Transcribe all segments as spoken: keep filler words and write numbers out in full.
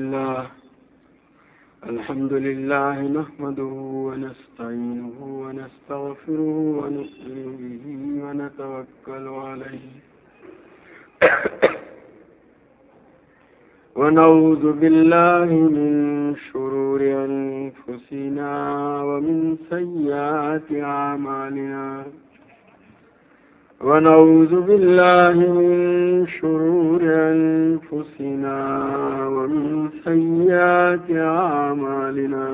الله الحمد لله نحمده ونستعينه ونستغفره ونؤمن به ونتوكل عليه ونعوذ بالله من شرور أنفسنا ومن سيئات أعمالنا ونعوذ بالله من شرور أنفسنا ومن سيئات أعمالنا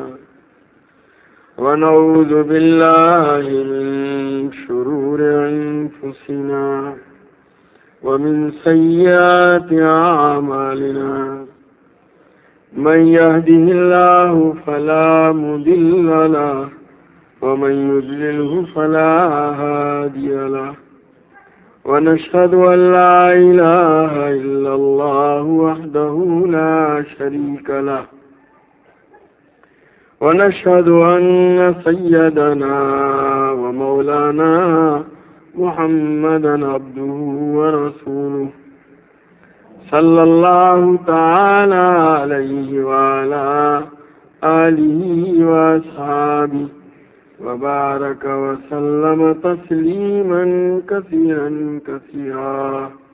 ونعوذ بالله من شرور أنفسنا ومن سيئات أعمالنا من يهده الله فلا مضل له ومن يضلله فلا هادي له ونشهد أن لا إله إلا الله وحده لا شريك له ونشهد أن سيدنا ومولانا محمدا عبده ورسوله صلى الله تعالى عليه وعلى آله وأصحابه وبارك وسلم تسليما كثيرا كثيرا.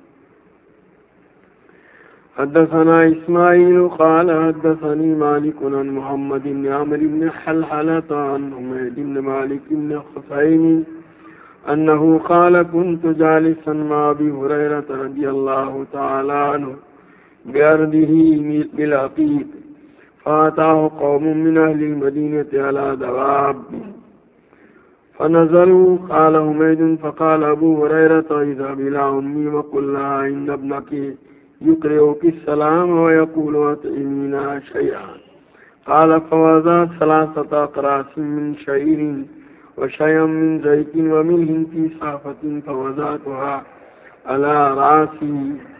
حدثنا إسماعيل قال حدثني مالك عن محمد بن عمرو بن حلحلة عن حميد بن مالك بن خثيم أنه قال كنت جالسا مع أبي هريرة رضي الله تعالى عنه بأرضه بالعقيق فأتاه قوم من أهل المدينة على دواب فنزلوا. قال حميد فقال أبو هريرة اذهب إلى أمي وقل لها إن ابنك يقرئك السلام ويقول أطعمينا شيئا. قال فوضع ثلاثة أقراص من شعير وشيئا من زيت وملح في صحفة فوضعتها على رأسي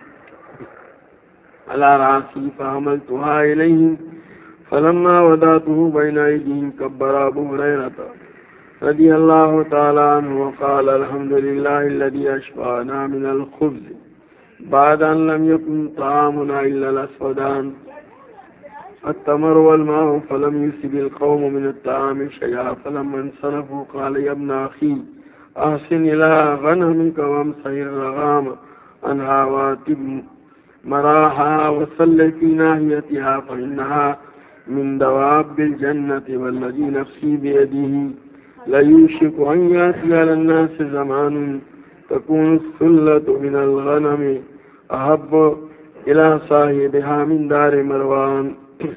على رأسي فحملتها إليهم فلما وضعته بين أيديهم كبر أبو هريرة رضي الله تعالى عنه وقال الحمد لله الذي أشبعنا من الخبز بعد أن لم يكن طعامنا إلا الأسودان التمر والماء فلم يصب القوم من الطعام شيئا. فلما انصرفوا قال يا ابن أخي أحسن إلى غنمك وامسح الرغام عنها واتب مراحها وصل في ناحيتها فإنها من دواب الجنة والذي نفسي بيده ليوشك أن يأتي على الناس زمان تكون الثلة من الغنم أحب إلى صاحبها من دار مروان.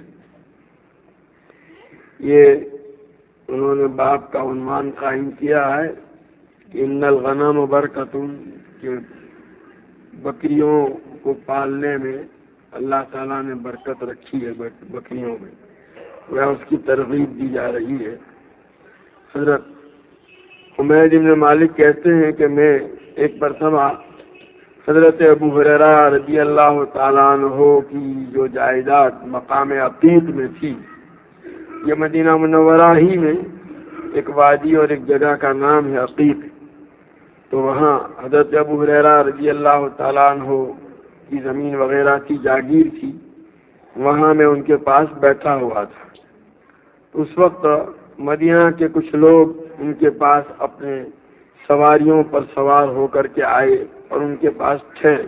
یہ انہوں نے باپ کا عنوان قائم کیا ہے کہ ان الغنم برکتن، کہ بکریوں کو پالنے میں اللہ تعالیٰ نے برکت رکھی ہے بکریوں میں، وہ اس کی ترغیب دی جا رہی ہے. حضرت حمید بن مالک کہتے ہیں کہ میں ایک مرتبہ حضرت ابو ہریرہ رضی اللہ تعالیٰ عنہ کی جو جائیداد مقام عقیق میں تھی، یہ مدینہ منورہ ہی میں ایک وادی اور ایک جگہ کا نام ہے عقیق، تو وہاں حضرت ابو ہریرہ رضی اللہ تعالیٰ عنہ کی زمین وغیرہ کی جاگیر تھی، وہاں میں ان کے پاس بیٹھا ہوا تھا. اس وقت مدینہ کے کچھ لوگ ان کے پاس اپنے سواریوں پر سوار ہو کر کے آئے اور ان کے پاس ٹھہرے.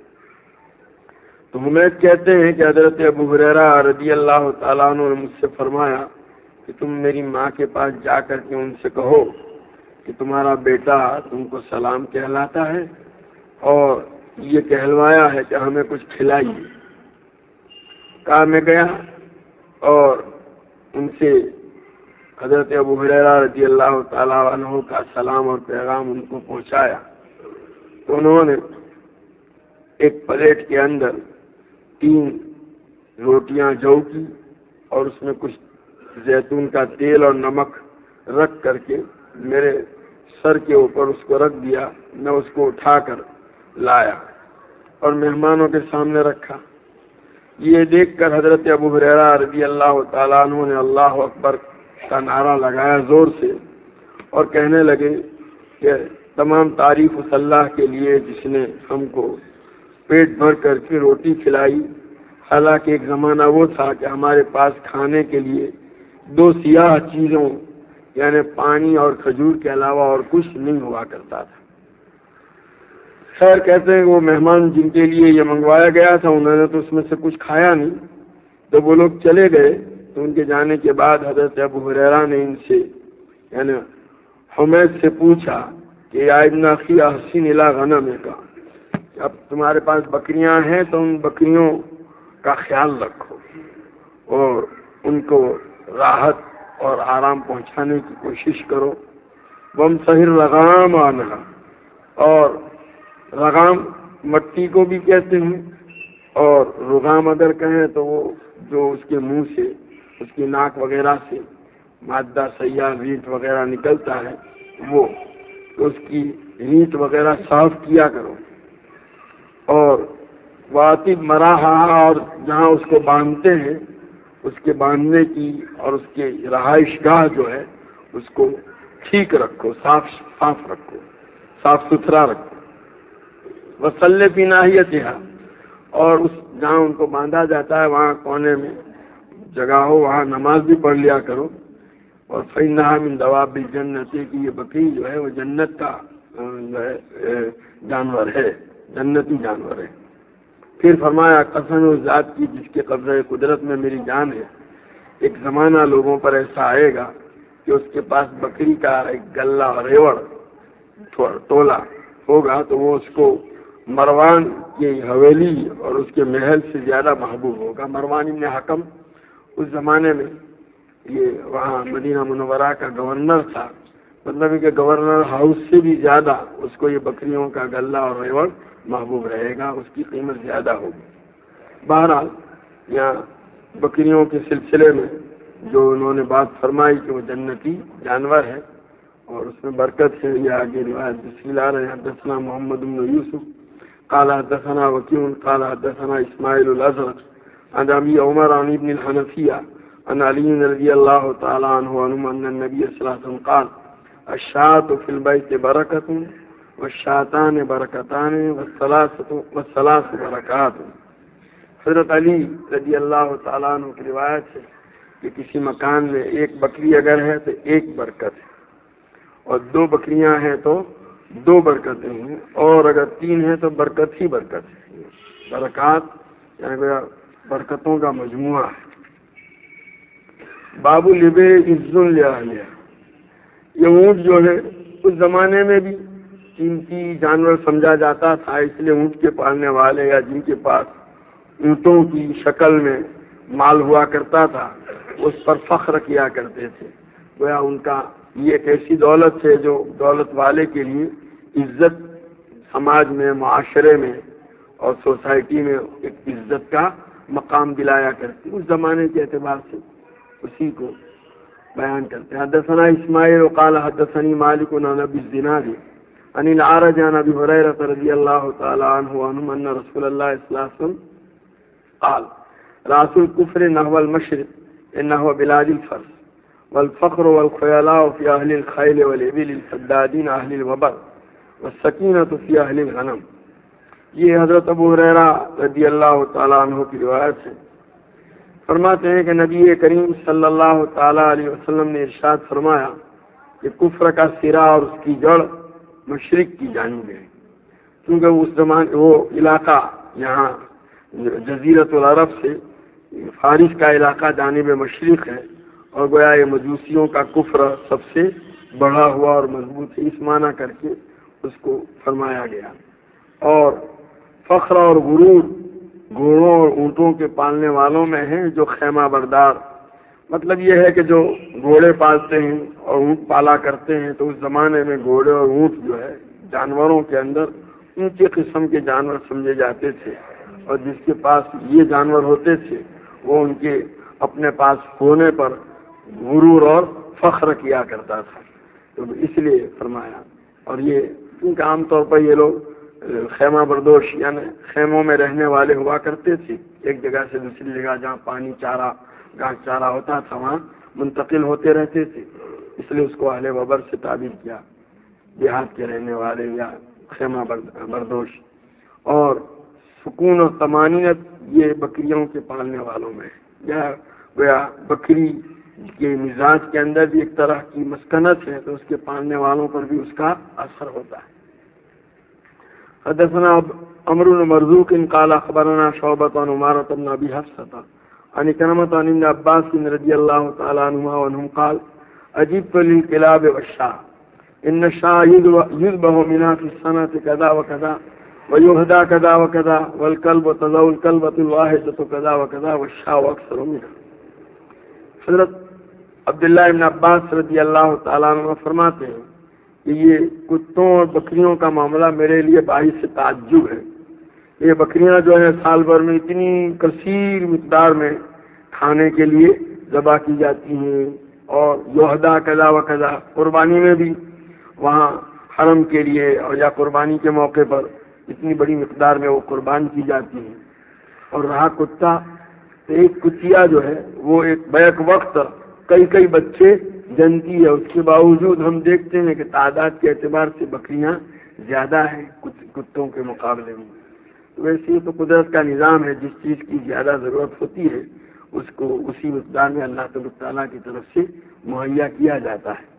تو حمید کہتے ہیں کہ حضرت ابو ہریرہ رضی اللہ تعالیٰ عنہ نے مجھ سے فرمایا کہ تم میری ماں کے پاس جا کر کے ان سے کہو کہ تمہارا بیٹا تم کو سلام کہلاتا ہے اور یہ کہلوایا ہے کہ ہمیں کچھ کھلائیے. کہا میں گیا اور ان سے حضرت ابو ہریرہ رضی اللہ تعالیٰ عنہ کا سلام اور پیغام ان کو پہنچایا. تو انہوں نے ایک پلیٹ کے اندر تین روٹیاں جو کی اور اس میں کچھ زیتون کا تیل اور نمک رکھ کر کے میرے سر کے اوپر اس کو رکھ دیا. میں اس کو اٹھا کر لایا اور مہمانوں کے سامنے رکھا. یہ دیکھ کر حضرت ابو ہریرہ رضی اللہ تعالیٰ عنہ نے اللہ اکبر کا نعرہ لگایا زور سے اور کہنے لگے کہ تمام تعریف اس اللہ کے لیے جس نے ہم کو پیٹ بھر کر کے روٹی کھلائی، حالانکہ ایک زمانہ وہ تھا کہ ہمارے پاس کھانے کے لیے دو سیاہ چیزوں یعنی پانی اور کھجور کے علاوہ اور کچھ نہیں ہوا کرتا تھا۔ خیر کہتے ہیں وہ مہمان جن کے لیے یہ منگوایا گیا تھا انہوں نے تو اس میں سے کچھ کھایا نہیں، تو وہ لوگ چلے گئے۔ تو ان کے جانے کے بعد حضرت ابو ہریرہ نے ان سے یعنی حمید سے پوچھا کہ یا ابن اخی احسن الی غنمک، اب تمہارے پاس بکریاں ہیں تو ان بکریوں کا خیال رکھو اور ان کو راحت اور آرام پہنچانے کی کوشش کرو۔ وم سہر لغام آنا، اور رغام مٹی کو بھی کہتے ہیں، اور رغام اگر کہیں تو وہ جو اس کے منہ سے اس کی ناک وغیرہ سے مادہ سیاہ ریت وغیرہ نکلتا ہے وہ، تو اس کی ریت وغیرہ صاف کیا کرو۔ اور واطب مراحہ، اور جہاں اس کو باندھتے ہیں اس کے باندھنے کی اور اس کے رہائش گاہ جو ہے اس کو ٹھیک رکھو، صاف صاف رکھو، صاف ستھرا رکھو۔ وصلی فی ناحیتہا، اور اس جہاں ان کو باندھا جاتا ہے وہاں کونے میں جگہ ہو وہاں نماز بھی پڑھ لیا کرو۔ اور فإنہا من دواب الجنت، کی یہ بکری جو ہے وہ جنت کا جانور ہے، جنتی جانور ہے۔ پھر فرمایا قسم اس ذات کی جس کے قبضہ قدرت میں میری جان ہے، ایک زمانہ لوگوں پر ایسا آئے گا کہ اس کے پاس بکری کا ایک گلہ ریوڑ تولا ہوگا تو وہ اس کو مروان کی حویلی اور اس کے محل سے زیادہ محبوب ہوگا۔ مروان ابن حکم اس زمانے میں یہ وہاں مدینہ منورہ کا گورنر تھا، مطلب کہ گورنر ہاؤس سے بھی زیادہ اس کو یہ بکریوں کا گلہ اور ریوڑ محبوب رہے گا، اس کی قیمت زیادہ ہوگی۔ بہرحال یہاں بکریوں کے سلسلے میں جو انہوں نے بات فرمائی کہ وہ جنتی جانور ہے اور اس میں برکت ہے، یہ آگے روایت بسم اللہ رہے حدثنا محمد بن یوسف قال حدثنا وکیع قال حدثنا اسماعیل الازرق عن ابی عمر عن ابن الحنفیہ عن علی رضی اللہ تعالی عنہ ان النبی صلی اللہ علیہ وسلم قال الشاة فی البیت برکۃ والشاتان برکتان والثلاث برکات۔ حضرت علی رضی اللہ تعالیٰ عنہ کی روایت ہے کہ کسی مکان میں ایک بکری اگر ہے تو ایک برکت ہے، اور دو بکریاں ہیں تو دو برکتیں ہیں، اور اگر تین ہیں تو برکت ہی برکت ہے۔ برکات یعنی برکتوں کا مجموعہ ہے۔ باب لبے عز لأہلہ، یہ اونٹ جو ہے اس زمانے میں بھی قیمتی جانور سمجھا جاتا تھا، اس لیے اونٹ کے پالنے والے یا جن کے پاس اونٹوں کی شکل میں مال ہوا کرتا تھا اس پر فخر کیا کرتے تھے۔ گویا ان کا یہ ایک ایسی دولت ہے جو دولت والے کے لیے عزت سماج میں، معاشرے میں اور سوسائٹی میں ایک عزت کا مقام دلایا کرتی، اس زمانے کے اعتبار سے اسی کو بیان کرتے ہیں۔ حدثنا اسماعیل قال حدثني مالك عن ابي الزناد عن الأعرج عن ابي هريرة رضي الله تعالى عنه عنه ان رسول الله صلى الله عليه وسلم قال راس الكفر نحو المشرق انه بلاد الفرس والفخر والخيلاء في اهل الخيل والابل الفدادين اهل الوبر والسكينة في اهل الغنم۔ یہ حضرت ابو ہریرہ رضی اللہ تعالیٰ عنہ کی روایت ہے، فرماتے ہیں کہ نبی کریم صلی اللہ تعالیٰ علیہ وسلم نے ارشاد فرمایا کہ کفر کا سرا اور اس کی جڑ مشرق کی جانب ہے، کیونکہ اس زمانے وہ علاقہ یہاں جزیرۃ العرب سے فارس کا علاقہ جانب مشرق ہے، اور گویا یہ مجوسیوں کا کفر سب سے بڑھا ہوا اور مضبوط ہے، اس معنی کر کے اس کو فرمایا گیا۔ اور فخر اور غرور گھوڑوں اور اونٹوں کے پالنے والوں میں ہیں جو خیمہ بردار، مطلب یہ ہے کہ جو گھوڑے پالتے ہیں اور اونٹ پالا کرتے ہیں، تو اس زمانے میں گھوڑے اور اونٹ جو ہے جانوروں کے اندر اونچے قسم کے جانور سمجھے جاتے تھے، اور جس کے پاس یہ جانور ہوتے تھے وہ ان کے اپنے پاس ہونے پر غرور اور فخر کیا کرتا تھا، تو اس لیے فرمایا۔ اور یہ کیونکہ عام طور پر یہ لوگ خیمہ بردوش یعنی خیموں میں رہنے والے ہوا کرتے تھے، ایک جگہ سے دوسری جگہ جہاں پانی چارہ گھاس چارہ ہوتا تھا وہاں منتقل ہوتے رہتے تھے، اس لیے اس کو اہل وبر سے تعبیر کیا، دیہات کے رہنے والے یا خیمہ بردوش۔ اور سکون و طمانینت یہ بکریوں کے پالنے والوں میں یا گویا بکری کے مزاج کے اندر بھی ایک طرح کی مسکنت ہے تو اس کے پالنے والوں پر بھی اس کا اثر ہوتا ہے. حدثنا عمرو بن مرزوق قال اخبرنا شعبة عن عمارة بن ابي حفصة عن كلمة عن ابن عباس رضي الله تعالى عنهما وانهم قال اجبت للكلاب والشاة ان الشاة يذبح منها في السنة كذا وكذا ويهدى كذا وكذا والكلب تذو الكلبة الواحدة كذا وكذا والشاة اكثر منها. حضرت عبداللہ ابن عباس رضی اللہ تعالیٰ عنہ فرماتے ہیں کہ یہ کتوں اور بکریوں کا معاملہ میرے لیے باعث تعجب ہے. یہ بکریاں جو ہیں سال بھر میں اتنی کثیر مقدار میں کھانے کے لیے ذبح کی جاتی ہیں اور یوہدا کذا و کذا قربانی میں بھی وہاں حرم کے لیے اور یا قربانی کے موقع پر اتنی بڑی مقدار میں وہ قربان کی جاتی ہیں. اور رہا کتا، ایک کتیا جو ہے وہ ایک بیک وقت کئی کئی بچے جنتی ہے، اس کے باوجود ہم دیکھتے ہیں کہ تعداد کے اعتبار سے بکریاں زیادہ ہیں کتوں کے مقابلے میں. ویسے تو قدرت کا نظام ہے، جس چیز کی زیادہ ضرورت ہوتی ہے اس کو اسی مقدار میں اللہ تعالیٰ کی طرف سے مہیا کیا جاتا ہے.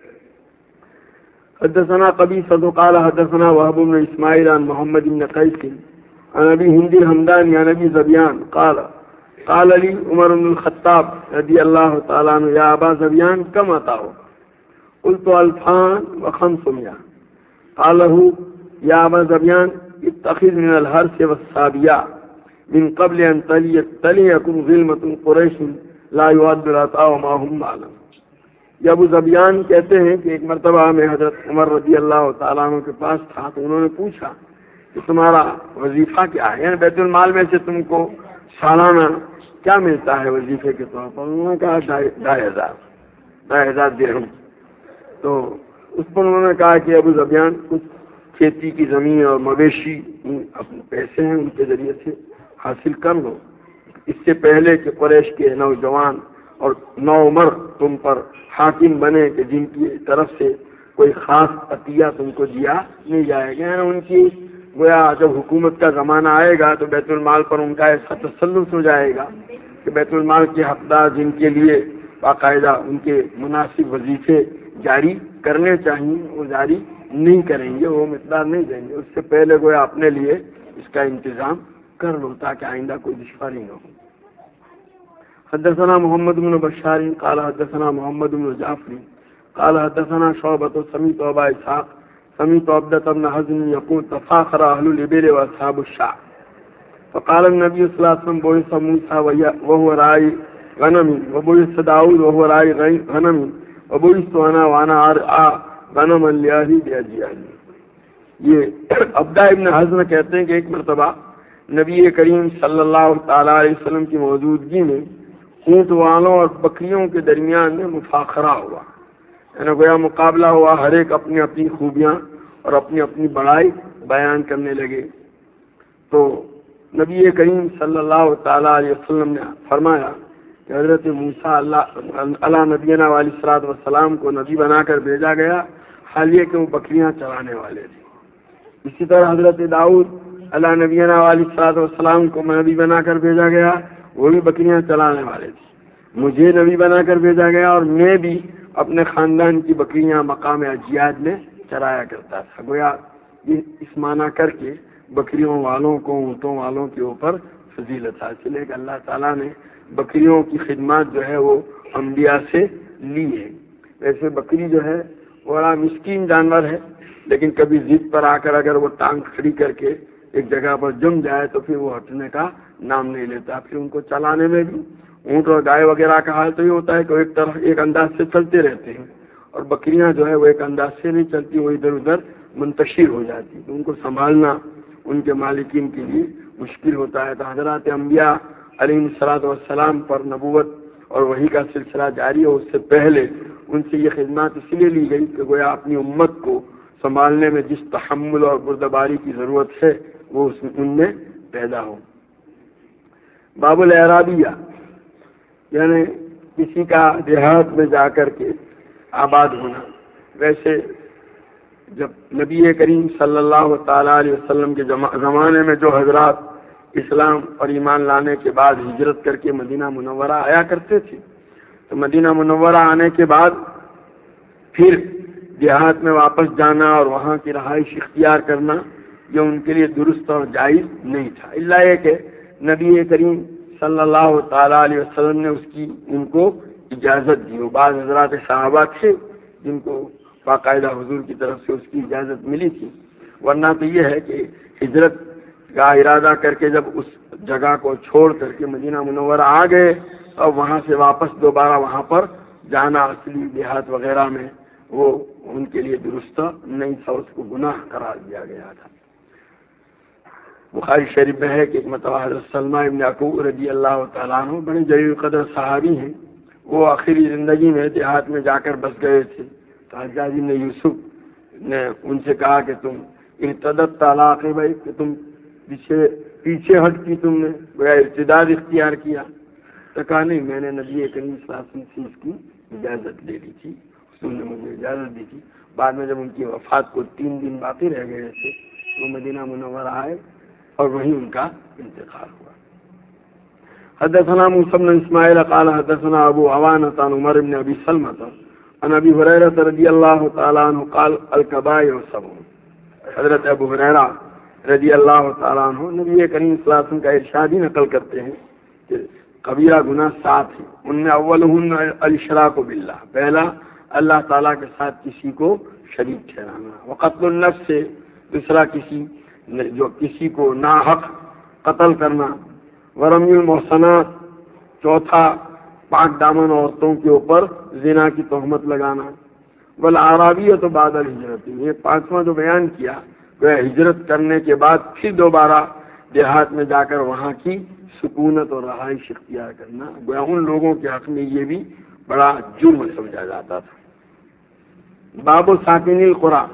حدثنا قبیصۃ قال حدثنا وهب بن اسماعیل عن محمد بن قیس عن ابی ہند الحمدانی عن ابی ذبیان قال قال لي عمر بن الخطاب رضی اللہ تعالیٰ عنہ یا ابا ذبیان کم اتاؤ قلت الفان وخمسمائة قال له یا ابا ذبیان اتخذ من الحرث والسابیہ من قبل ان تلیکم ظلمة قریش لا يعد العطاء ما هم معلم. یہ ابو ذبیان کہتے ہیں کہ ایک مرتبہ میں حضرت عمر رضی اللہ تعالیٰ عنہ کے پاس تھا تو انہوں نے پوچھا کہ تمہارا وظیفہ کیا ہے، یعنی بیت المال میں سے تم کو سالانہ کیا ملتا ہے وظیفے کے طور پر؟ انہوں نے کہا ڈھائی ہزار ڈھائی ہزار درہم. تو اس پر انہوں نے کہا کہ ابو ذبیان کچھ کھیتی کی زمین اور مویشی اپنے پیسے ہیں ان کے ذریعے سے حاصل کر لو، اس سے پہلے کہ قریش کے نوجوان اور نو عمر تم پر حاکم بنے کہ جن کی طرف سے کوئی خاص عطیہ تم کو دیا نہیں جائے گا. ان کی گویا جب حکومت کا زمانہ آئے گا تو بیت المال پر ان کا ایسا تسلط ہو جائے گا کہ بیت المال کے حقدار جن کے لیے باقاعدہ ان کے مناسب وظیفے جاری کرنے چاہیے وہ جاری نہیں کریں گے، وہ مقدار نہیں دیں گے. اس سے پہلے گویا اپنے لیے اس کا انتظام کر لو تاکہ آئندہ کوئی دشواری نہ ہو. حدثنا محمد بن بشار قال حدثنا محمد بن جعفر قال حدثنا شعبة سمعت أبا إسحاق سمعت عبدة بن حزم يقول تفاخر أهل الإبل وأصحاب الشعر فقال النبي صلى الله عليه وسلم بعث موسى وهو راعي غنم وبعث داود وهو راعي غنم وبعثت أنا وأنا أرعى غنما لأهلي بأجيالي. یہ عبدہ ابن حزم کہتے ہیں کہ ایک مرتبہ نبی کریم صلی اللہ تعالی علیہ وسلم کی موجودگی میں اونٹ والوں اور بکریوں کے درمیان میں مفاخرہ ہوا، یعنی گویا مقابلہ ہوا، ہر ایک اپنی اپنی خوبیاں اور اپنی اپنی بڑائی بیان کرنے لگے. تو نبی کریم صلی اللہ تعالی علیہ وسلم نے فرمایا کہ حضرت موسیٰ اللہ علیہ نبینا علیہ الصلوۃ والسلام کو نبی بنا کر بھیجا گیا، حال یہ کہ وہ بکریاں چرانے والے تھے. اسی طرح حضرت داؤد علیہ نبینا علیہ الصلوۃ والسلام کو نبی بنا کر بھیجا گیا، وہ بھی بکریاں چلانے والے تھے. مجھے نبی بنا کر بھیجا گیا اور میں بھی اپنے خاندان کی بکریاں مقام اجیاد میں چرایا کرتا تھا. گویا یہ اس معنی کر کے بکریوں والوں کو اونٹوں والوں کے اوپر فضیلت حاصل ہے کہ اللہ تعالیٰ نے بکریوں کی خدمات جو ہے وہ انبیاء سے لی ہے. ویسے بکری جو ہے بڑا مسکین جانور ہے، لیکن کبھی ضد پر آ کر اگر وہ ٹانگ کھڑی کر کے ایک جگہ پر جم جائے تو پھر وہ ہٹنے کا نام نہیں لیتا. پھر ان کو چلانے میں بھی اونٹ اور گائے وغیرہ کا حال تو یہ ہوتا ہے کہ وہ ایک طرف ایک انداز سے چلتے رہتے ہیں اور بکریاں جو ہے وہ ایک انداز سے نہیں چلتی، وہ ادھر ادھر منتشر ہو جاتی، تو ان کو سنبھالنا ان کے مالکین کے لیے مشکل ہوتا ہے. تو حضرات انبیاء علیہ الصلوۃ والسلام پر نبوت اور وحی کا سلسلہ جاری ہے، اس سے پہلے ان سے یہ خدمات اس لیے لی گئی کہ گویا اپنی امت کو سنبھالنے میں جس تحمل اور بردباری کی ضرورت ہے وہ ان میں پیدا ہو. باب الاعرابیہ، یعنی کسی کا دیہات میں جا کر کے آباد ہونا. ویسے جب نبی کریم صلی اللہ تعالی علیہ وسلم کے زمانے میں جو حضرات اسلام اور ایمان لانے کے بعد ہجرت کر کے مدینہ منورہ آیا کرتے تھے. تو مدینہ منورہ آنے کے بعد پھر دیہات میں واپس جانا اور وہاں کی رہائش اختیار کرنا یہ ان کے لیے درست اور جائز نہیں تھا، الا یہ کہ نبی کریم صلی اللہ تعالیٰ علیہ وسلم نے اس کی ان کو اجازت دی. وہ بعض حضرات صحابہ تھے جن کو باقاعدہ حضور کی طرف سے اس کی اجازت ملی تھی، ورنہ تو یہ ہے کہ ہجرت کا ارادہ کر کے جب اس جگہ کو چھوڑ کر کے مدینہ منورہ آ گئے اور وہاں سے واپس دوبارہ وہاں پر جانا اصلی دیہات وغیرہ میں وہ ان کے لیے درست نہیں تھا، اس کو گناہ قرار دیا گیا تھا. بخاری شریف میں ہے کہ ایک مرتبہ حضرت سلمہ ابن عقوق رضی اللہ تعالیٰ عنہ بڑے جلیل قدر صحابی ہیں، وہ آخری زندگی میں دیہات میں جا کر بس گئے تھے. تو حجاج بن یوسف نے ان سے کہا کہ تم ارتدت طلاق بھائی کہ تم پیچھے پیچھے ہٹ کی، تم نے گویا ارتداد اختیار کیا. تو کہا نہیں، میں نے نبی کریم صلی اللہ علیہ وسلم سے اس کی اجازت لے لی تھی، انہوں نے مجھے اجازت دی تھی. بعد میں جب ان کی وفات کو تین دن باقی رہ گئے تھے تو مدینہ منورہ آئے اور وہیں ان کا انتقال ہوا. حدثنا موسى بن اسماعيل قال حدثنا ابو عوانة عن عمر بن ابي سلمة عن ابي هريرة رضي الله تعالى عنه قال الكبائر سبع. حضرت ابو ہریرہ رضی اللہ تعالیٰ عنہ نبی کریم صلی اللہ علیہ وسلم کا ارشاد ہی نقل کرتے ہیں کہ کبیرہ گناہ سات ہیں، ان میں اولہن الاشراک باللہ، پہلا اللہ تعالیٰ کے ساتھ کسی کو شریک ٹھہرانا. وقتل النفس، دوسرا کسی جو کسی کو ناحق قتل کرنا. ورمی المحصنات، چوتھا پاک دامن عورتوں کے اوپر زنا کی تہمت لگانا. والعرابیۃ بعد الہجرت، یہ پانچواں جو بیان کیا وہ ہجرت کرنے کے بعد پھر دوبارہ دیہات میں جا کر وہاں کی سکونت اور رہائش اختیار کرنا، گویا ان لوگوں کے حق میں یہ بھی بڑا جرم سمجھا جاتا تھا. باب ساکن القرى،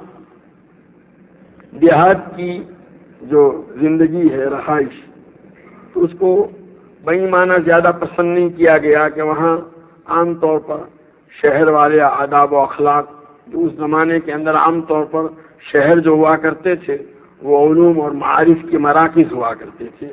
دیہات کی جو زندگی ہے رہائش، تو اس کو بئی معنی زیادہ پسند نہیں کیا گیا کہ وہاں عام طور پر شہر والے آداب و اخلاق جو اس زمانے کے اندر عام طور پر شہر جو ہوا کرتے تھے وہ علوم اور معارف کے مراکز ہوا کرتے تھے.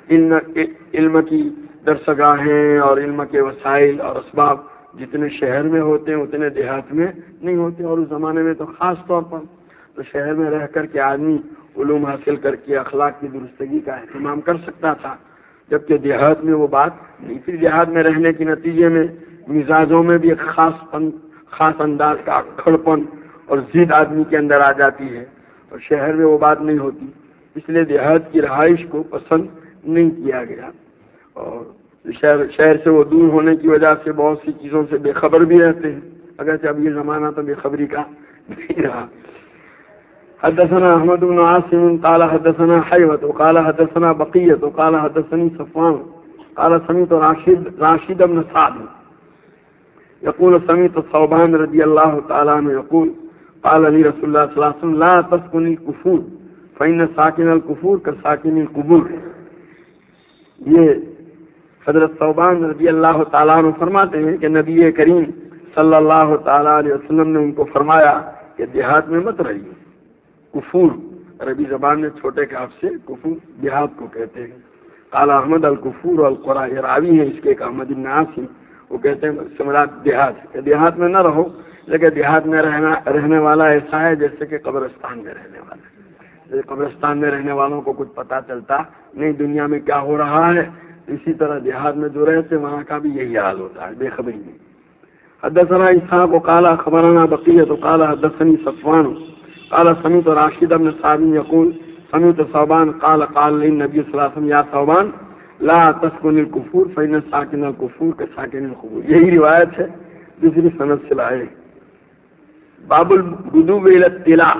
علم کی درسگاہیں اور علم کے وسائل اور اسباب جتنے شہر میں ہوتے ہیں اتنے دیہات میں نہیں ہوتے. اور اس زمانے میں تو خاص طور پر تو شہر میں رہ کر کے آدمی علوم حاصل کر کے اخلاق کی درستگی کا اہتمام کر سکتا تھا، جبکہ دیہات میں وہ بات نہیں تھی. دیہات میں رہنے کے نتیجے میں مزاجوں میں بھی ایک خاص پن خاص انداز کا کھڑپن اور ضد آدمی کے اندر آ جاتی ہے، اور شہر میں وہ بات نہیں ہوتی. اس لیے دیہات کی رہائش کو پسند نہیں کیا گیا، اور شہر شہر سے وہ دور ہونے کی وجہ سے بہت سی چیزوں سے بے خبر بھی رہتے ہیں، اگرچہ اب یہ زمانہ تو بے خبری کا نہیں رہا. حدثنا احمد بن عاصم قال حدثنا حيوة قال حدثنا بقية قال حدثني صفوان قال سمعت راشد راشد بن سعد يقول سمعت ثوبان رضي الله تعالى عنه يقول قال لي رسول الله صلى الله عليه وسلم لا تسكن الكفور فإن ساكن الكفور كساكن القبور. یہ حضرت ثوبان رضی اللہ تعالیٰ عنہ فرماتے ہیں کہ نبی کریم صلی اللہ تعالیٰ علیہ وسلم نے ان کو فرمایا کہ دیہات میں مت رہیے. کفور عربی زبان میں چھوٹے کاف سے کفور دیہات کو کہتے ہیں. قال احمد الکفور والقرى، یہ راوی ہے اس کے ایک احمد بن عاصم، وہ کہتے ہیں سمرات دیہات کہ دیہات میں نہ رہو، لیکن دیہات میں رہنا رہنے والا ایسا ہے جیسے کہ قبرستان میں رہنے والا ہے. جیسے قبرستان میں رہنے والوں کو کچھ پتہ چلتا نہیں دنیا میں کیا ہو رہا ہے، اسی طرح دیہات میں جو رہتے وہاں کا بھی یہی حال ہوتا ہے، بے خبری نہیں. حدثنا اسحاق وقال اخبرنا بقية وقال حدثني صفوان قال سمعت راشد بن سعد يقول سمعت ثوبان قال قال للنبي صلى الله عليه وسلم يا ثوبان لا تسكن الكفور فإن ساكن الكفور كساكن القبور. یہی روایت ہے دوسری سند سے لائے. باب الغدو الى الطلاع،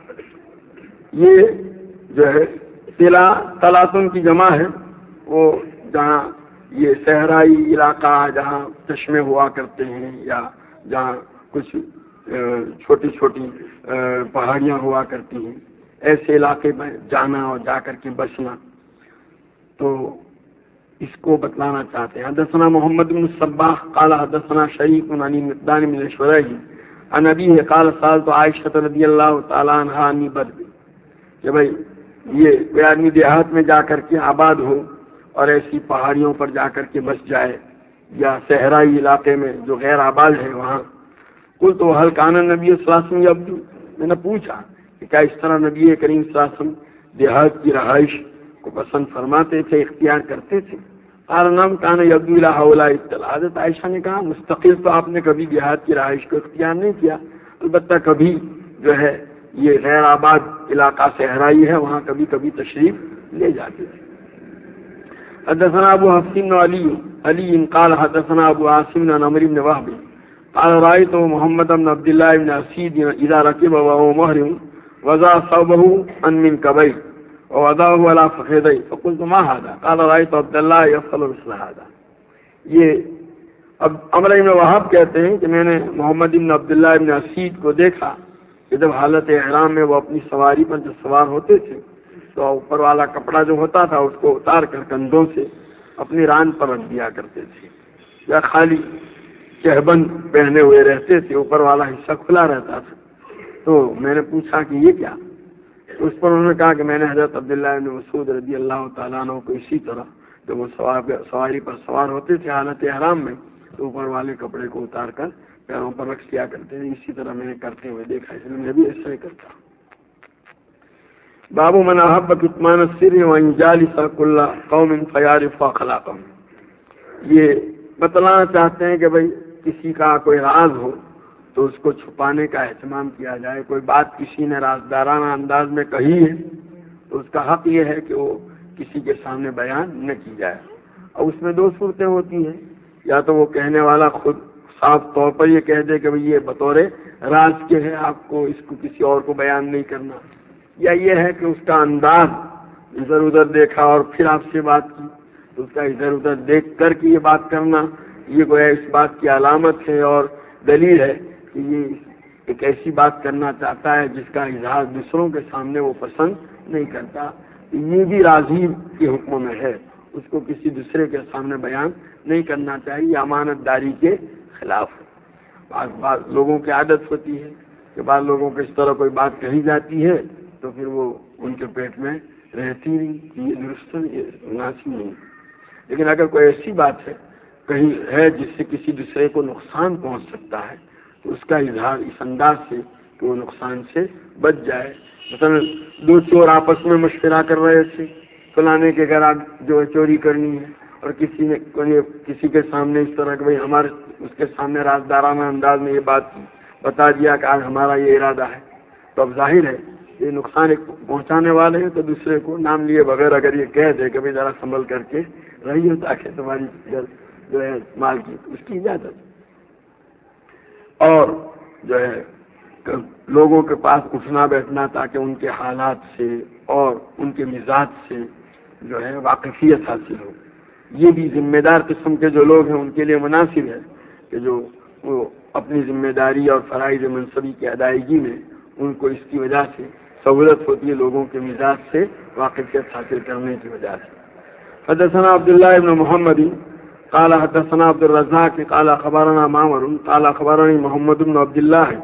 یہ جو ہے طلا طلاتن کی جمع ہے، وہ جہاں یہ صحرائی علاقہ جہاں چشمے ہوا کرتے ہیں یا جہاں کچھ چھوٹی چھوٹی پہاڑیاں ہوا کرتی ہیں، ایسے علاقے میں جانا اور جا کر کے بسنا، تو اس کو بتلانا چاہتے ہیں. حدثنا محمد بن الصباح قال حدثنا شریک عن مقدام بن شریح عن ابیہ قال سألت عائشہ رضی اللہ تعالی عنہا عن بدر، کہ بھائی یہ کوئی آدمی دیہات میں جا کر کے آباد ہو اور ایسی پہاڑیوں پر جا کر کے بس جائے یا صحرائی علاقے میں جو غیر آباد ہے وہاں، کل تو حل کان نبی صلی اللہ علیہ وسلم یبدو، میں نے پوچھا کہ کیا اس طرح نبی کریم صلی اللہ علیہ وسلم دیہات کی رہائش کو پسند فرماتے تھے، اختیار کرتے تھے؟ قال نعم کان یبدو الی ہؤلاء اطلاع، حضرت عائشہ نے کہا مستقل تو آپ نے کبھی دیہات کی رہائش کو اختیار نہیں کیا، البتہ کبھی جو ہے یہ غیر آباد علاقہ صحرائی ہے وہاں کبھی کبھی تشریف لے جاتے تھے۔ حدثنا ابو حفص بن علی علی قال حدثنا ابو عاصم عن عمرو بن وهب قال رأيت محمد بن عبد الله بن اسيد اذا ركب وهو محرم وضع ثوبه عن منكبيه ووضعه على فخذيه فقلت ما هذا؟ قال رأيت عبد الله يفعل مثل هذا۔ یہ اب عمرو بن وهب کہتے ہیں کہ میں نے محمد بن عبداللہ بن اسید کو دیکھا کہ جب حالت احرام میں وہ اپنی سواری پر جب سوار ہوتے تھے تو اوپر والا کپڑا جو ہوتا تھا اس کو اتار کر کندھوں سے اپنی ران پر رکھ دیا کرتے تھے، یا خالی چہبند پہنے ہوئے رہتے تھے، اوپر والا حصہ کھلا رہتا تھا۔ تو میں نے پوچھا کہ یہ کیا؟ تو اس پر انہوں نے کہا کہ میں نے حضرت عبداللہ بن مسعود رضی اللہ تعالیٰ عنہ کو اسی طرح جب وہ سواری پر سوار ہوتے تھے حالت احرام میں تو اوپر والے کپڑے کو اتار کر پیروں پر رکھ دیا کرتے تھے، اسی طرح میں نے کرتے ہوئے دیکھا، اس لیے میں بھی ایسا ہی کرتا ہوں۔ باب من احب کتمان السر وان جالس کل قوم فیعرف اخلاقهم، یہ بتلانا چاہتے ہیں کہ بھئی کسی کا کوئی راز ہو تو اس کو چھپانے کا اہتمام کیا جائے، کوئی بات کسی نے رازدارانہ انداز میں کہی ہے تو اس کا حق یہ ہے کہ وہ کسی کے سامنے بیان نہ کی جائے، اور اس میں دو صورتیں ہوتی ہیں، یا تو وہ کہنے والا خود صاف طور پر یہ کہہ دے کہ بھئی یہ بطور راز کے ہے، آپ کو اس کو کسی اور کو بیان نہیں کرنا، یا یہ ہے کہ اس کا انداز ادھر ادھر دیکھا اور پھر آپ سے بات کی تو اس کا ادھر ادھر دیکھ کر کے یہ بات کرنا یہ گویا اس بات کی علامت ہے اور دلیل ہے کہ یہ ایک ایسی بات کرنا چاہتا ہے جس کا اظہار دوسروں کے سامنے وہ پسند نہیں کرتا، یہ بھی راضی کے حکم میں ہے، اس کو کسی دوسرے کے سامنے بیان نہیں کرنا چاہیے، امانت داری کے خلاف ہے۔ بعض بعض لوگوں کی عادت ہوتی ہے کہ بعض لوگوں کو اس طرح کوئی بات کہی جاتی ہے تو پھر وہ ان کے پیٹ میں رہتی نہیں، یہ درست یہ مناسب نہیں، لیکن اگر کوئی ایسی بات ہے کہیں ہے جس سے کسی دوسرے کو نقصان پہنچ سکتا ہے تو اس کا اظہار اس انداز سے کہ وہ نقصان سے بچ جائے۔ مثلا دو چور آپس میں مشورہ کر رہے تھے فلانے کے گھر جو ہے چوری کرنی ہے، اور کسی نے کسی کے سامنے اس طرح کہ بھائی ہمارے اس کے سامنے رازدارانہ انداز میں یہ بات بتا دیا کہ آج ہمارا یہ ارادہ ہے، تو اب ظاہر ہے یہ نقصان ایک پہنچانے والے ہیں، تو دوسرے کو نام لیے بغیر اگر یہ کہہ دے کہ بھائی ذرا سنبھل کر کے رہیے تاکہ تمہاری جو ہے مال کی اس کی اجازت، اور جو ہے لوگوں کے پاس اٹھنا بیٹھنا تاکہ ان کے حالات سے اور ان کے مزاج سے جو ہے واقفیت حاصل ہو، یہ بھی ذمہ دار قسم کے جو لوگ ہیں ان کے لیے مناسب ہے کہ جو وہ اپنی ذمہ داری اور فرائض منصبی کی ادائیگی میں ان کو اس کی وجہ سے سہولت ہوتی ہے لوگوں کے مزاج سے واقفیت حاصل کرنے کی وجہ سے۔ حدثنا عبداللہ بن محمد قال حدثنا عبد الرزاق قال اخبرنا معمر قال اخبرني محمد بن عبد الله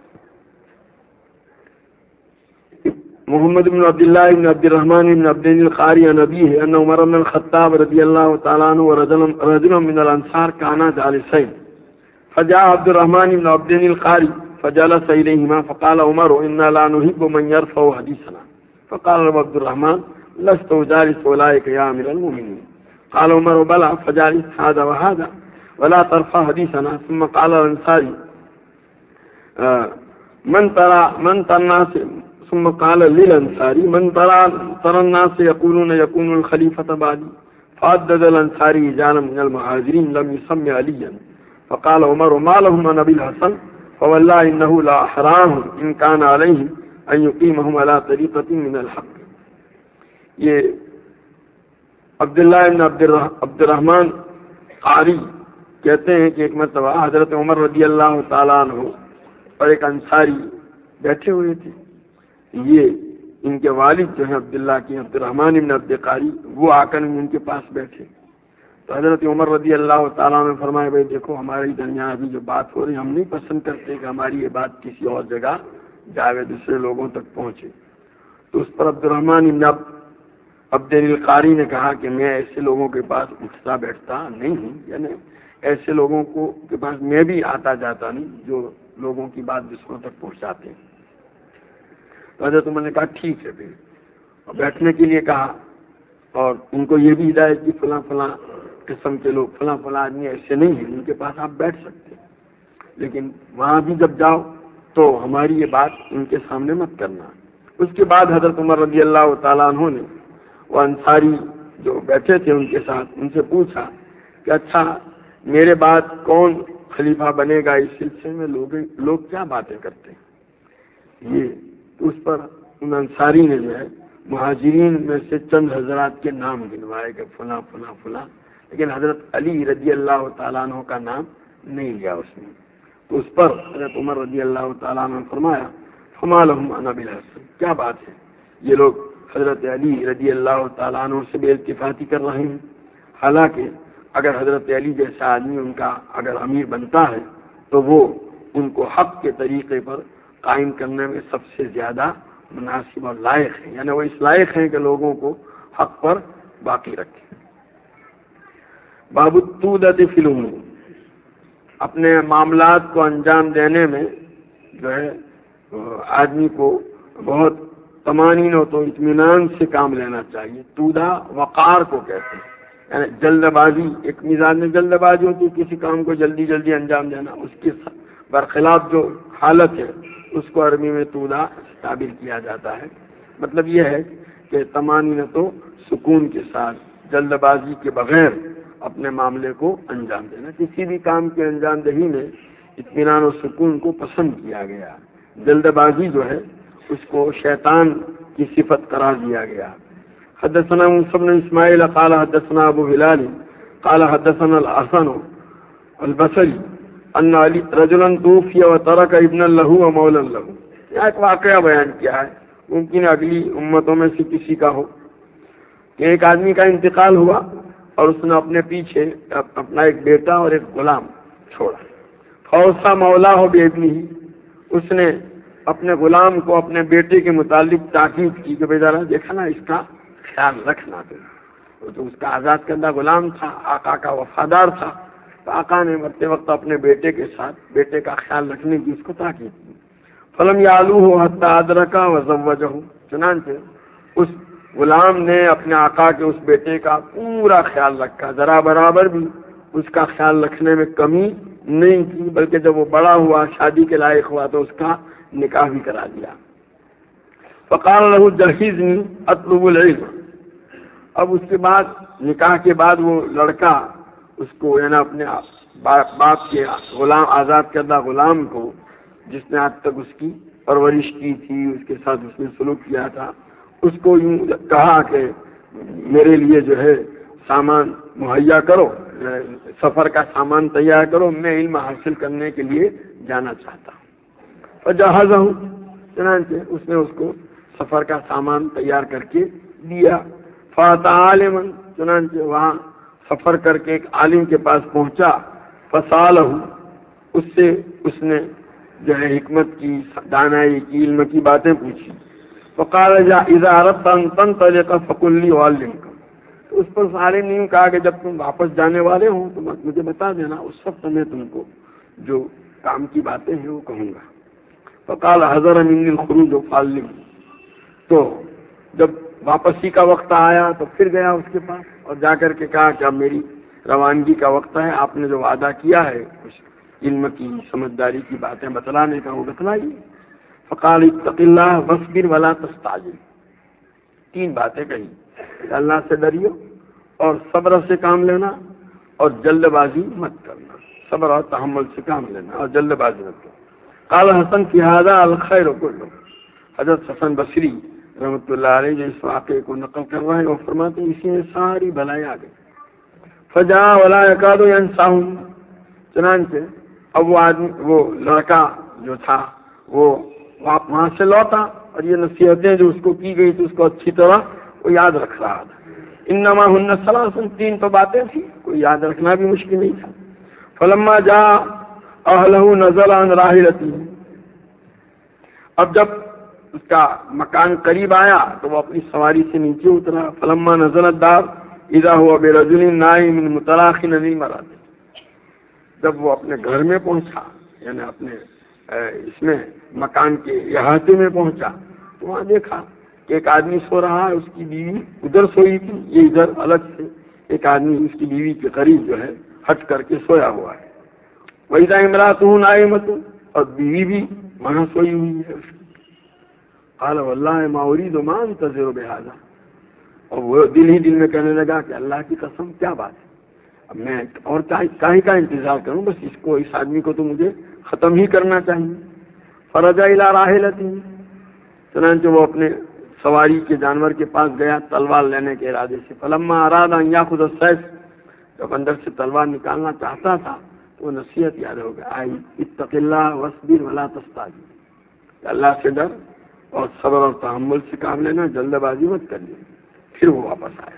محمد بن عبد الله بن عبد الرحمن بن عبد القاري عن أبيه أن عمر بن الخطاب رضي الله تعالى عنه ورجل من الأنصار كانا جالسين، فجاء عبد الرحمن بن عبد القاري فجلس إليهما فقال عمر إنا لا نحب من يرفع حديثنا، فقال عبد الرحمن لست جالس أولئك يا أمير المؤمنين، قال عمر بلى فجالس هذا وهذا ولا ترفع حديثنا، ثم قال الأنصاري من ترى من ترى الناس ثم قال للأنصاري من ترى ترى الناس يقولون يكون الخليفة بعدي، فعدد الأنصاري رجالا من المهاجرين لم يسمي عليا، فقال عمر ما لهم عن أبي الحسن فوالله إنه لا أحراهم إن كان عليهم أن يقيمهم على طريقة من الحق۔ یہ عبداللہ بن عبد الرحمن قاری کہتے ہیں کہ ایک مرتبہ حضرت عمر رضی اللہ تعالیٰ عنہ اور ایک انصاری بیٹھے ہوئے تھے، یہ ان کے والد جو ہیں عبداللہ کی عبد الرحمن بن عبد قاری وہ آ کر ان کے پاس بیٹھے، تو حضرت عمر رضی اللہ تعالیٰ نے فرمایا بھائی دیکھو ہمارے درمیان ابھی جو بات ہو رہی ہم نہیں پسند کرتے کہ ہماری یہ بات کسی اور جگہ جاوے دوسرے لوگوں تک پہنچے، تو اس پر عبد الرحمن بن عبد القاری نے کہا کہ میں ایسے لوگوں کے پاس اٹھتا بیٹھتا نہیں ہوں، یعنی ایسے لوگوں کو کے پاس میں بھی آتا جاتا نہیں جو لوگوں کی بات دوسروں تک پہنچاتے ہیں۔ تو حضرت عمر نے کہا ٹھیک ہے، پھر اور بیٹھنے کے لیے کہا، اور ان کو یہ بھی ہدایت کی فلاں فلاں قسم کے لوگ، فلاں فلاں آدمی ایسے نہیں ہیں، ان کے پاس آپ بیٹھ سکتے ہیں، لیکن وہاں بھی جب جاؤ تو ہماری یہ بات ان کے سامنے مت کرنا۔ اس کے بعد حضرت عمر رضی اللہ تعالیٰ عنہ نے وہ انصاری جو بیٹھے تھے ان کے ساتھ ان سے پوچھا کہ اچھا میرے بعد کون خلیفہ بنے گا، اس سلسلے میں لوگ لوگ کیا باتیں کرتے ہیں یہ؟ اس پر ان انصاری نے جو ہے مہاجرین میں سے چند حضرات کے نام گنوائے کہ فلاں فلاں فلاں، لیکن حضرت علی رضی اللہ تعالیٰ عنہ کا نام نہیں لیا اس نے۔ تو اس پر حضرت عمر رضی اللہ تعالیٰ عنہ نے فرمایا فما لهم انا بالحسن، کیا بات ہے یہ لوگ حضرت علی رضی اللہ تعالیٰ عنہ سے بے التفاتی کر رہے ہیں، حالانکہ اگر حضرت علی جیسا آدمی ان کا اگر امیر بنتا ہے تو وہ ان کو حق کے طریقے پر قائم کرنے میں سب سے زیادہ مناسب اور لائق ہیں، یعنی وہ اس لائق ہیں کہ لوگوں کو حق پر باقی رکھیں۔ باب التودۃ فی الامور، اپنے معاملات کو انجام دینے میں جو ہے آدمی کو بہت طمانین و تو اطمینان سے کام لینا چاہیے۔ تودا وقار کو کہتے ہیں، یعنی جلد بازی، ایک مزاج میں جلد بازی ہوتی ہے کسی کام کو جلدی جلدی انجام دینا، اس کے برخلاف جو حالت ہے اس کو عربی میں تودا تعبیر کیا جاتا ہے۔ مطلب یہ ہے کہ طمانینت و سکون کے ساتھ جلد بازی کے بغیر اپنے معاملے کو انجام دینا۔ کسی بھی کام کے انجام دہی میں اطمینان و سکون کو پسند کیا گیا، جلد بازی جو ہے اس کو شیطان کی صفت قرار دیا گیا۔ حدثنا موسى بن اسماعیل قال حدثنا ابو ہلال قال حدثنا الحسن البصری ان علی رجلا توفی وترک ابنا له ومولا له۔ یہ ایک واقعہ بیان کیا ہے، ممکن اگلی امتوں میں سے کسی کا ہو کہ ایک آدمی کا انتقال ہوا اور اس نے اپنے پیچھے اپنا ایک بیٹا اور ایک غلام چھوڑا۔ فوصى مولاه بابنه، اس نے اپنے غلام کو اپنے بیٹے کے متعلق تاکید کی کہ بیچارہ دیکھا نا اس کا خیال رکھنا، تو اس کا آزاد کردہ غلام تھا، آقا کا وفادار تھا، تو آقا نے مرتے وقت اپنے بیٹے کے ساتھ بیٹے کا خیال رکھنے کی اس کو تاکید کی۔ فلم یعلوہ حتی ادرکا وزوجہ، چنانچہ اس غلام نے اپنے آقا کے اس بیٹے کا پورا خیال رکھا، ذرا برابر بھی اس کا خیال رکھنے میں کمی نہیں کی، بلکہ جب وہ بڑا ہوا شادی کے لائق ہوا تو اس کا نکاح بھی کرا دیا۔ فقال له جہزنی اطلب العلم، اب اس کے بعد نکاح کے بعد وہ لڑکا اس کو یعنی اپنے باپ کے غلام آزاد کردہ غلام کو جس نے آج تک اس کی پرورش کی تھی، اس کے ساتھ اس نے سلوک کیا تھا، اس کو یوں کہا کہ میرے لیے جو ہے سامان مہیا کرو، سفر کا سامان تیار کرو، میں علم حاصل کرنے کے لیے جانا چاہتا ہوں۔ فجہزہ، چنانچہ اس نے اس کو سفر کا سامان تیار کر کے دیا۔ فاتا عالما، چنانچہ وہاں سفر کر کے ایک عالم کے پاس پہنچا۔ فسالہ، اس سے اس نے جو ہے حکمت کی، دانائی کی، علم کی باتیں پوچھی۔ فقال اذا اردت ان تنطلق فقل لي اعلمك، تو اس پر عالم نے کہا کہ جب تم واپس جانے والے ہو تو مجھے بتا دینا، اس وقت میں تم کو جو کام کی باتیں ہیں وہ کہوں گا۔ فقال حضر مني الخروج فعلمني، تو جب واپسی کا وقت آیا تو پھر گیا اس کے پاس اور جا کر کے کہا کہ اب میری روانگی کا وقت ہے، آپ نے جو وعدہ کیا ہے کچھ علم کی، سمجھداری کی باتیں بتلانے کا، وہ بتلائیے۔ فقال اتق اللہ واصبر ولا تستعجل، تین باتیں کہی، اللہ سے ڈریو اور صبر سے کام لینا اور جلد بازی مت کرنا، صبر اور تحمل سے کام لینا اور جلد بازی مت کرنا۔ قال حسن فی ھذا الخیر کلہ، حضرت حسن بصری رحمۃ اللہ علیہ جو اس واقعے کو نقل کر رہے ہیں وہ فرماتے ہیں اسی میں ساری بلائیں آ گئی۔ فجاء ولا يكاد ينساهم، چنانچہ اب وہ آدمی وہ لڑکا جو تھا وہ وہاں سے لوٹا اور یہ نصیحتیں جو اس کو کی گئی تھی اس کو اچھی طرح وہ یاد رکھ رہا تھا۔ انما ہن ثلاث، تین تو باتیں تھی، کوئی یاد رکھنا بھی مشکل نہیں تھا۔ فلما جاء اهله نزل عن راحلته، اب جب اس کا مکان قریب آیا تو وہ اپنی سواری سے نیچے اترا. فلما نزل الدار اذا هو برجل نائم متراخٍ مراد. جب وہ اپنے گھر میں پہنچا یعنی اپنے اس میں مکان کے احاطے میں پہنچا تو وہاں دیکھا کہ ایک آدمی سو رہا ہے, اس کی بیوی ادھر سوئی تھی, یہ ادھر الگ سے ایک آدمی اس کی بیوی کے قریب جو ہے ہٹ کر کے سویا ہوا ہے. وَإِذَا امْرَأَتُهُ نَائِمَةٌ, اور بیوی بھی وہاں سوئی ہوئی ہے اس کی. قال والله ما اريد ما انتظر بهذا, اور وہ دل ہی دل میں کہنے لگا کہ اللہ کی قسم کیا بات ہے, اب میں اور کہیں کا انتظار کروں, بس اس کو اس آدمی کو تو مجھے ختم ہی کرنا چاہیے. فرجع الى راحلته, چنانچہ وہ اپنے سواری کے جانور کے پاس گیا تلوار لینے کے ارادے سے. فلما اراد ان ياخذ السيف, جب اندر سے تلوار نکالنا چاہتا تھا تو وہ نصیحت یاد ہو گیا, آئی اتق اللہ واصبر ولا تستعجل, اللہ سے ڈر اور صبر اور تحمل سے کام لینا, جلد بازی مت کرنی. پھر وہ واپس آیا,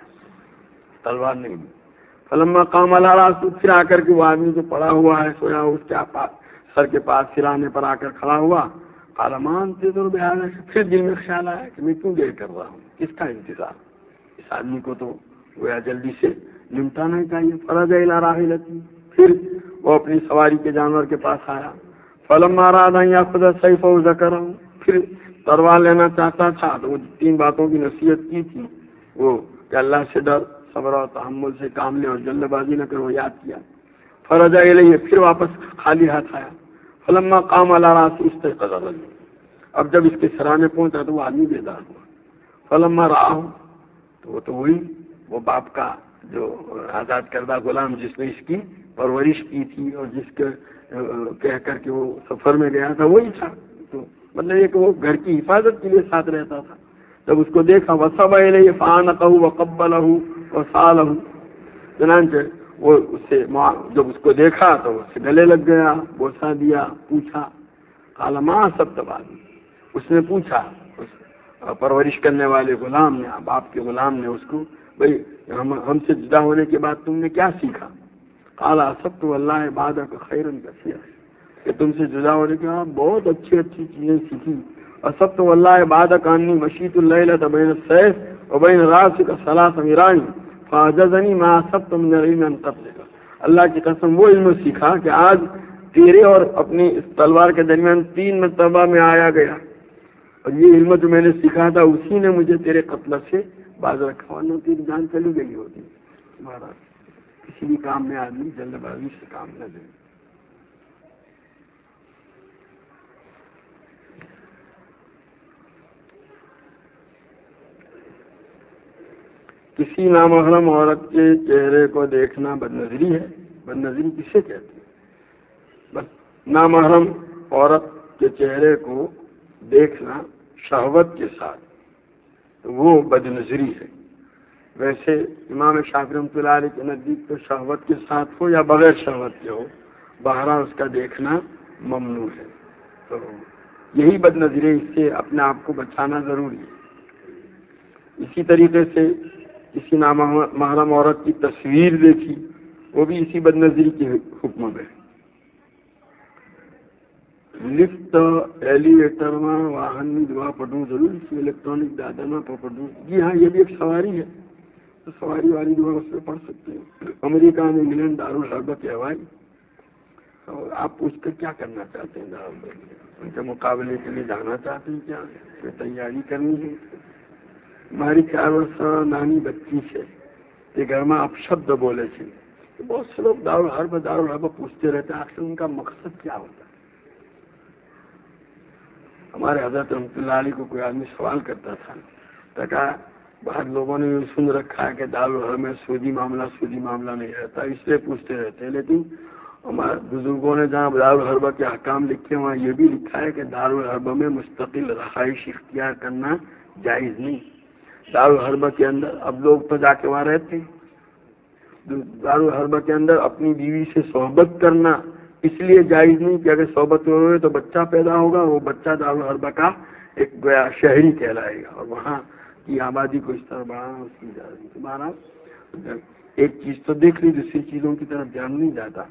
تلوار نہیں دی. فلما قام على راسه, پھر آ کر کے وہ آدمی جو پڑا ہوا ہے سویا اس کے پاس سر کے پاس سرانے پر آ کر کھڑا ہوا. قال ما انتظر بهذا, پھر دل میں خیال آیا کہ میں کیوں دیر کر رہا ہوں, کس کا انتظار, اس آدمی کو تو گویا جلدی سے نمٹانا چاہیے. فرجع الى راحلته, پھر وہ اپنی سواری کے جانور کے پاس آیا. فلما اراد ان ياخذ السيف وذكره, پھر تلوار لینا چاہتا تھا تو وہ تین باتوں کی نصیحت کی تھی, وہ کہ اللہ سے ڈر, صبر اور تحمل سے کام لے اور جلد بازی نہ کر, وہ یاد کیا. فرجع الیہ, پھر واپس خالی ہاتھ آیا. فلما قام على راسه استيقظ الرجل, اب جب اس کے سرانے پہنچا تو وہ آدمی بیدار ہوا. فلما رآه, تو وہ تو وہی وہ باپ کا جو آزاد کردہ غلام جس نے اس کی پرورش کی تھی اور جس کے کہہ کر کے وہ سفر میں گیا تھا وہی تھا. تو مطلب یہ کہ وہ گھر کی حفاظت کے لیے ساتھ رہتا تھا. جب اس کو دیکھا وصب الیہ فآنقہ وقبلہ وصالہ, چنانچہ وہ اس سے جب اس کو دیکھا تو اس سے گلے لگ گیا, بوسا دیا, پوچھا. قال ما سبت بعد, اس نے پوچھا اس پرورش کرنے والے غلام نے, باپ کے غلام نے اس کو, بھئی ہم ہم سے جدا ہونے کے بعد تم نے کیا سیکھا؟ قال سبت واللہ بعدک خیرا کثیرا, کہ تم سے جدا ہونے کے بعد بہت اچھی اچھی چیزیں سیکھی. اور سبت واللہ بعدک انی مشیت اللیلۃ بین السیف وبین راسک ثلاث مرائی فاعجزنی ما سبت من العلم ان قتلک, اللہ کی قسم وہ علم سیکھا کہ آج تیرے اور اپنی اس تلوار کے درمیان تین مرتبہ میں آیا گیا, اور یہ علم جو میں نے سیکھا تھا اسی نے مجھے تیرے قتل سے باز رکھا, ورنہ تیری جان چلی گئی ہوتی. مہاراج کسی بھی کام میں آدمی جلد بازی سے کام نہ دے. کسی نامحرم عورت کے چہرے کو دیکھنا بدنظری ہے. بدنظری کسے کہتے ہیں؟ بس نامحرم عورت کے چہرے کو دیکھنا شہوت کے ساتھ تو وہ بدنظری ہے. ویسے امام شافعی رحمۃ اللہ علیہ کے نزدیک تو شہوت کے ساتھ ہو یا بغیر شہوت کے ہو, بہرحال اس کا دیکھنا ممنوع ہے. تو یہی بدنظری, اس سے اپنے آپ کو بچانا ضروری ہے. اسی طریقے سے کسی نامحرم عورت کی تصویر دیکھی, وہ بھی اسی بدنظری کے حکم میں. لفٹ ایلیویٹر میں واہن میں دعا پڑھوں ضرور, اس میں الیکٹرانک دادا میں پڑھوں. جی ہاں, یہ بھی ایک سواری ہے, تو سواری والی دعا اس میں پڑھ سکتے ہیں. امریکہ میں انگلینڈ دارالحربہ کے ہوائی, اور آپ پوچھ کر کیا کرنا چاہتے ہیں؟ ان کے مقابلے کے لیے جانا چاہتے ہیں, کیا کوئی تیاری کرنی ہے؟ ہماری چار برس نانی بچی سے یہ گھر میں آپ شبد بولے تھے, بہت سے لوگ دارالحربہ دارالحربہ پوچھتے رہتے ہیں, آخر ان کا مقصد کیا ہوتا ہے؟ ہمارے حضرت رحمۃ اللہ علیہ کو کوئی آدمی سوال کرتا تھا, تو کہا بعض لوگوں نے سن رکھا ہے کہ دارالحربہ میں سودی معاملہ سودی معاملہ نہیں رہتا, اس لیے پوچھتے رہتے ہیں. لیکن ہمارے بزرگوں نے جہاں دارالحربہ کے احکام لکھے وہاں یہ بھی لکھا ہے کہ دارالحربہ میں مستقل رہائش اختیار کرنا جائز نہیں. دارالحربہ کے اندر اب لوگ تو جا کے وہاں رہتے ہیں. دارالحربہ کے اندر اپنی بیوی سے صحبت کرنا اس لیے جائز نہیں کہ اگر صحبت ہوئے تو بچہ پیدا ہوگا, وہ بچہ دارالحربہ کا ایک گویا شہری کہلائے گا, اور وہاں کی آبادی کو اس طرح بڑھانا اس کی اجازت. تمہارا ایک چیز تو دیکھ لی, دوسری چیزوں کی طرف دھیان نہیں جاتا.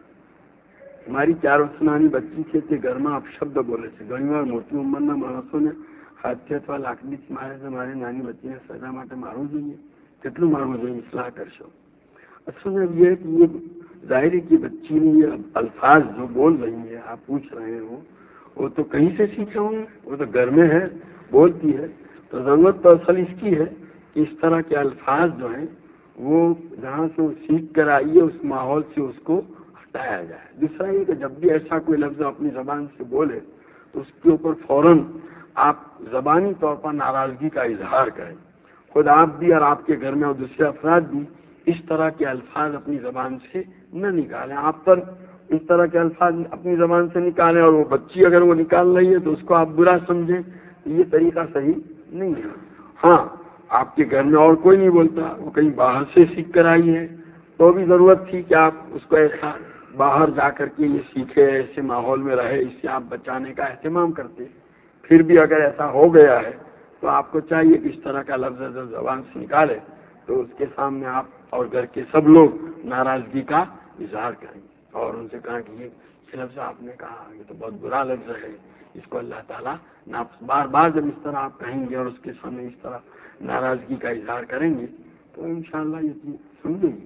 ہماری چار سنانی بچی سے تھے گھر میں آپ شبد بولے تھے, گھنی بار موتی عمر نہ مانسوں نے ખાસિયત વાળા લાકડી મારે તો મારે નાની બચ્ચીને સજા માટે મારવું જોઈએ, કેટલું મારવું જોઈએ, ઇસ્લાહ કરશો. اصل میں یہ ہے کہ یہ ظاہر ہے کہ بچی نے یہ الفاظ جو بول رہی ہے، آپ پوچھ رہے ہو، وہ تو کہیں سے سیکھے ہوں گے، وہ تو گھر میں ہے بولتی ہے. تو ضرورت تو اصل اس کی ہے کہ اس طرح کے الفاظ جو ہیں وہ جہاں سے وہ سیکھ کر آئی ہے اس ماحول سے اس کو ہٹایا جائے. دوسرا یہ کہ جب بھی ایسا کوئی لفظ اپنی زبان سے بولے تو اس کے اوپر فوراً آپ زبانی طور پر ناراضگی کا اظہار کریں. خود آپ بھی اور آپ کے گھر میں اور دوسرے افراد بھی اس طرح کے الفاظ اپنی زبان سے نہ نکالیں. آپ پر اس طرح کے الفاظ اپنی زبان سے نکالیں اور وہ بچی اگر وہ نکال رہی ہے تو اس کو آپ برا سمجھیں، یہ طریقہ صحیح نہیں ہے. ہاں، آپ کے گھر میں اور کوئی نہیں بولتا، وہ کہیں باہر سے سیکھ کر آئی ہے تو بھی ضرورت تھی کہ آپ اس کو ایسا باہر جا کر کے یہ سیکھے، ایسے ماحول میں رہے، اس سے آپ بچانے کا اہتمام کرتے. پھر بھی اگر ایسا ہو گیا ہے تو آپ کو چاہیے کہ اس طرح کا لفظ جب زبان سے نکالے تو اس کے سامنے آپ اور گھر کے سب لوگ ناراضگی کا اظہار کریں اور ان سے کہا کہ یہ لفظ آپ نے کہا یہ تو بہت برا لفظ ہے، اس کو اللہ تعالیٰ بار بار جب اس طرح آپ کہیں گے اور اس کے سامنے اس طرح ناراضگی کا اظہار کریں گے تو انشاءاللہ یہ چیز سمجھے گی.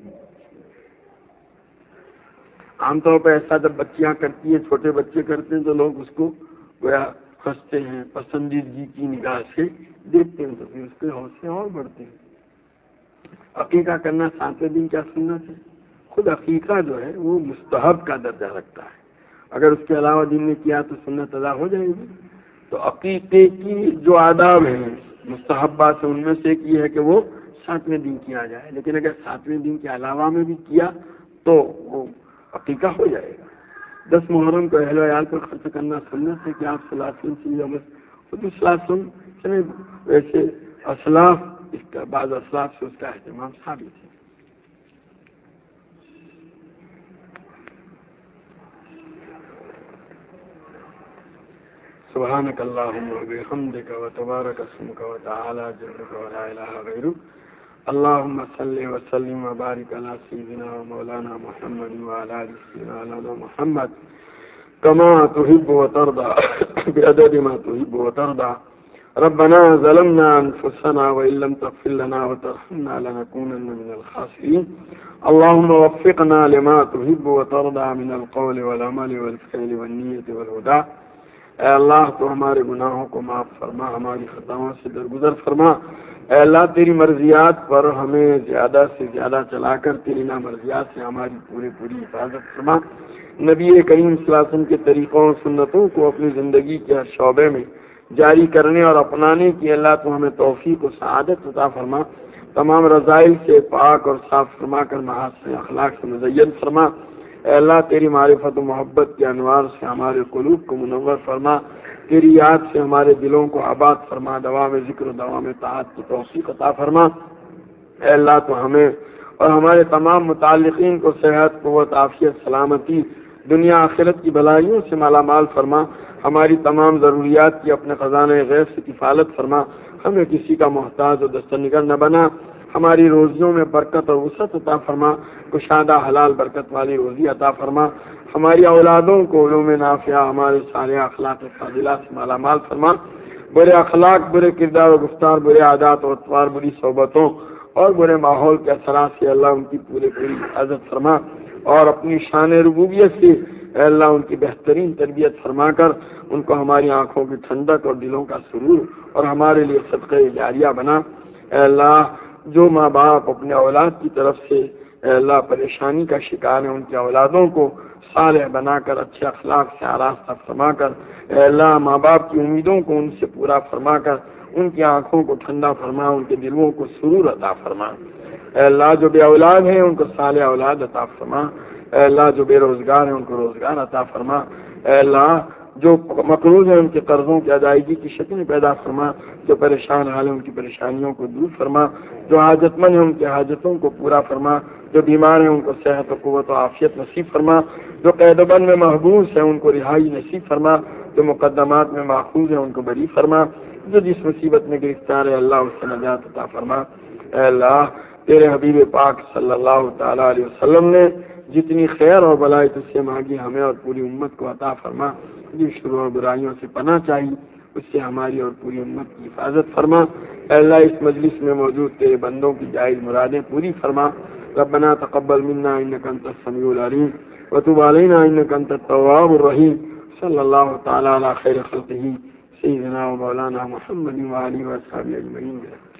عام طور پہ ایسا جب بچیاں کرتی ہیں، چھوٹے بچے کرتے ہیں تو لوگ اس کو گویا ہنستے ہیں، پسندیدگی کی نگاہ سے دیکھتے ہیں، تو پھر اس کے حوصلے اور بڑھتے ہیں. عقیقہ کرنا ساتویں دن کیا سنت ہے؟ خود عقیقہ جو ہے وہ مستحب کا درجہ رکھتا ہے. اگر اس کے علاوہ دن میں کیا تو سنت ادا ہو جائے گی. تو عقیقے کی جو آداب ہیں مستحبات سے ان میں سے ایک یہ ہے کہ وہ ساتویں دن کیا جائے، لیکن اگر ساتویں دن کے علاوہ میں بھی کیا تو وہ عقیقہ ہو جائے گا. دس محرم کو اہل و عیال پر خرچ کرنا سنت ہے کہ آپ سلاسل سے خود سلاسل چلے ویسے اسلاف اس کا بعض اسلاف سے اس کا اہتمام ثابت ہے. سبحانك اللهم وبحمدك وتبارك اسمك وتعالى جدك ولا اله غيرك. اللهم صل وسلم وبارك على سيدنا ومولانا محمد وعلى ال سيدنا محمد كما تحب وترضى بعدد ما تحب وترضى. ربنا ظلمنا انفسنا وان لم تغفر لنا وترحمنا لنكونن من الخاسرين. اللهم وفقنا لما تحب وترضى من القول والعمل والفعل والنية والهدى. اے اللہ تو ہمارے گناہوں کو معاف فرما، ہماری خطاؤں سے درگزر فرما. اے اللہ تیری مرضیات پر ہمیں زیادہ سے زیادہ چلا کر تیری نامرضیات سے ہماری پوری پوری حفاظت فرما. نبی کریم صلی اللہ علیہ وسلم کے طریقوں اور سنتوں کو اپنی زندگی کے ہر شعبے میں جاری کرنے اور اپنانے کی اللہ تو ہمیں توفیق و سعادت عطا فرما. تمام رذائل سے پاک اور صاف فرما کر محاسن اخلاق سے مزین فرما. اے اللہ تیری معرفت و محبت کے انوار سے ہمارے قلوب کو منور فرما. تیری یاد سے ہمارے دلوں کو آباد فرما. دوام ذکر و دوام طاعت کی توفیق عطا فرما. اے اللہ تو ہمیں اور ہمارے تمام متعلقین کو صحت، قوت، عافیت، سلامتی، دنیا آخرت کی بھلائیوں سے مالا مال فرما. ہماری تمام ضروریات کی اپنے خزانہ غیب سے کفالت فرما. ہمیں کسی کا محتاج و دستنگر نہ بنا. ہماری روزیوں میں برکت اور وسعت عطا فرما. کشادہ حلال برکت والی روزی عطا فرما. ہماری اولادوں کو علوم نافعہ، ہمارے صالح اخلاق فاضلہ سے مالا مال فرما. برے اخلاق، برے کردار و گفتار، برے عادات و اطوار، بری صحبتوں اور برے ماحول کے اثرات سے اللہ ان کی پوری پوری حفاظت فرما. اور اپنی شان ربوبیت سے اے اللہ ان کی بہترین تربیت فرما کر ان کو ہماری آنکھوں کی ٹھنڈک اور دلوں کا سرور اور ہمارے لیے صدقہ جاریہ بنا. اے اللہ جو ماں باپ اپنے اولاد کی طرف سے اے اللہ پریشانی کا شکار ہے، ان کے اولادوں کو صالح بنا کر اچھے اخلاق سے آراستہ فرما کر اے اللہ ماں باپ کی امیدوں کو ان سے پورا فرما کر ان کی آنکھوں کو ٹھنڈا فرما، ان کے دلوں کو سرور عطا فرما. اے اللہ جو بے اولاد ہیں ان کو صالح اولاد عطا فرما. اے اللہ جو بے روزگار ہیں ان کو روزگار عطا فرما. اے اللہ جو مقروض ہیں ان کے قرضوں کی ادائیگی کی شکل پیدا فرما. جو پریشان حال ہیں ان کی پریشانیوں کو دور فرما. جو حاجت مند ہیں ان کی حاجتوں کو پورا فرما. جو بیمار ہیں ان کو صحت و قوت و عافیت نصیب فرما. جو قید و بند میں محبوس ہیں ان کو رہائی نصیب فرما. جو مقدمات میں ماخوذ ہیں ان کو بری فرما. جو جس مصیبت میں گرفتار ہے اللہ اس سے نجات عطا فرما. اے اللہ تیرے حبیب پاک صلی اللہ تعالی علیہ وسلم نے جتنی خیر اور بلائی تجھ سے مانگی ہمیں اور پوری امت کو عطا فرما. جن شرور اور برائیوں سے پناہ چاہیے اس سے ہماری اور پوری امت کی حفاظت فرما۔ اے اللہ اس مجلس میں موجود تیرے بندوں کی جائز مرادیں پوری فرما۔ ربنا تقبل منا انك انت السميع العليم وتب علينا انك انت التواب الرحيم صلى الله تعالى على خير خلقه سيدنا ومولانا محمد وآله وصحبه اجمعين۔